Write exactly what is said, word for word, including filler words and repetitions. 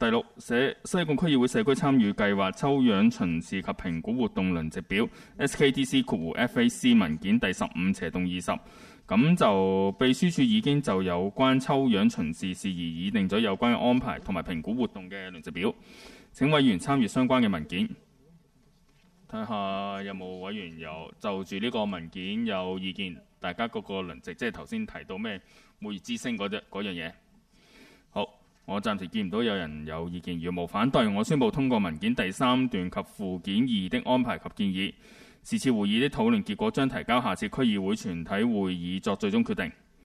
第六，社西貢區議會社區參與計劃抽樣巡視及評估活動輪值表 S K D C 括弧 F A C 文件第十五斜洞二十。咁就秘書處已經就有關抽樣巡視事宜擬定咗有關嘅安排同埋評估活動嘅輪值表，請委員參閱相關嘅文件。睇下有冇委員有就住呢個文件有意見，大家嗰個輪值即係頭先提到咩每月之星嗰隻嗰樣嘢。好，我暫時見唔到有人有意見，如無反對，我宣布通過文件第三段及附件二的安排及建議。是次會議的討論結果將提交下次區議會全體會議作最終決定。